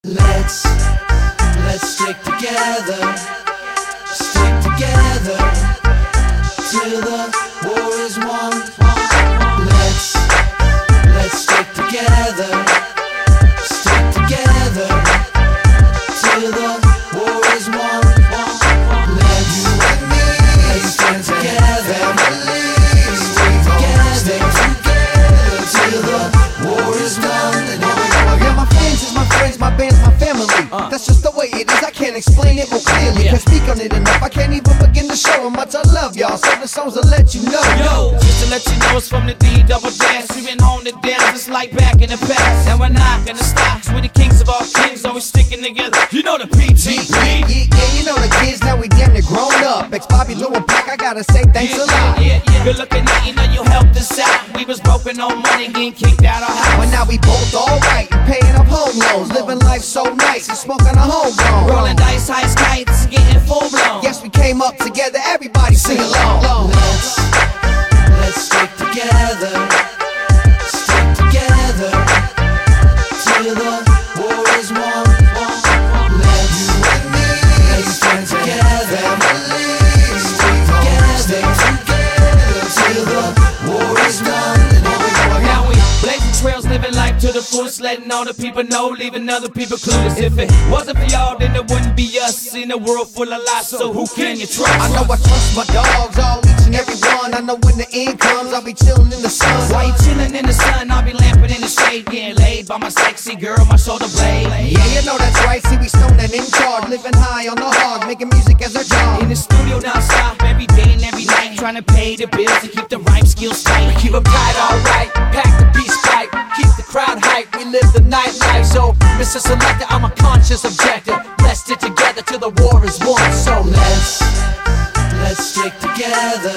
Let's stick together till the war is won. Let's stick together till the war is won. Let's stand together, stick together till the war is done. Yeah, my fans is my friends, my band's my family. That's just the way it is, I can't explain it more clearly. Can't speak on it enough, I can't even begin to show how much I love y'all. So the songs will let you know. Yo, just to let you know, it's from the D-double-dash. We been on the dance just like back in the past. And we're not gonna stop, we're the kings of all kings, always sticking together. You know the PTP. Yeah, you know the kids, now we damn near grown up. Ex-Bobby, Lou and Pac, I gotta say thanks a lot. Yeah. Good looking at you, know you helped us out. We was broken on money, getting kicked out our house. But now we both alright and paying up home loans, living life so nice and smoking a homegrown. Rolling dice, high kites, getting full blown. Yes, we came up together, everybody sing along. Let's stick together till the war is won. Let's stand together till the war is done. Now we blazing trails, living life to the fullest, letting all the people know, leaving other people clueless. If it wasn't for y'all, then it wouldn't be us in a world full of lies. So who can you trust? I know I trust my dogs, all each and every one. I know when the end comes, I'll be chilling in the sun. While you chilling in the sun, I'll be lamping in the shade, getting laid by my sexy girl, my shoulder blade. Yeah, you know that's right. See, we stoned and in charge, living high on the hog, making music as our job. In the studio non-stop, every day and every night, trying to pay the bills and keep the rhyme skills tight. Keep them tight, alright. Pack the beat spike, keep the crowd hype. We live the nightlife. So, Mr. Selector, I'm a conscious objector. Let's stick together till the war is won. So let's stick together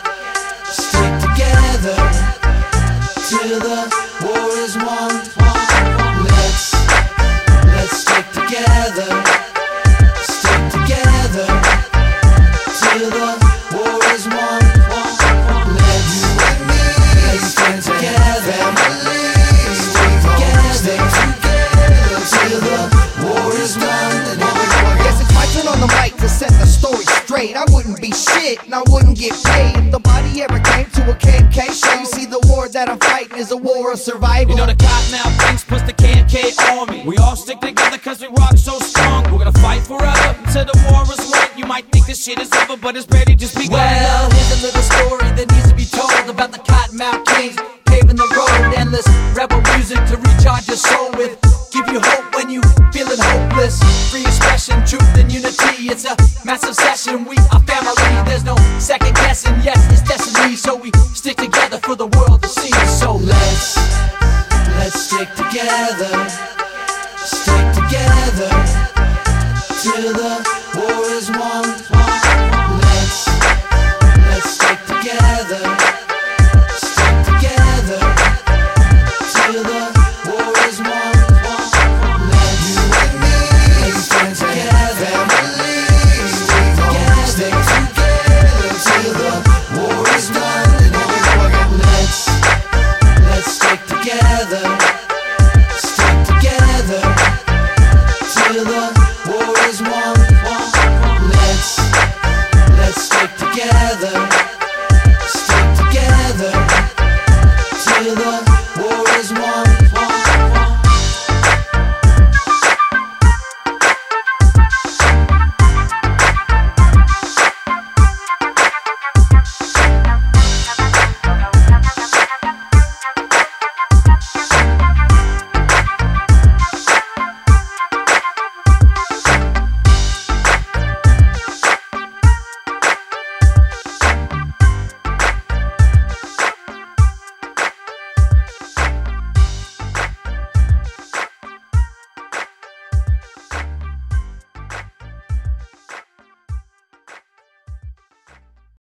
till the war is won. Let's stick together till the war is won. Let's stand together till the war is done. Yes, it's my turn on the mic to set the story straight. I wouldn't be shit and I wouldn't get paid if the body ever came to a KMK show. You see, the war that I'm fighting is a war of survival. You know the Cottonmouth Kings puts the KMK Army. We all stick together cause we rock so strong. We're gonna fight forever until the war is won. You might think this shit is over, but it's barely just begun. well, here's a little story that needs to be told about the Cottonmouth Kings paving the road. Endless rebel music to recharge your soul with. Give you hope when you feeling hopeless. Free expression, truth and unity. It's a massive session. We are family. There's no second guessing. Yes, it's destiny. So we stick together for the world to see. So let's stick together till the war is won.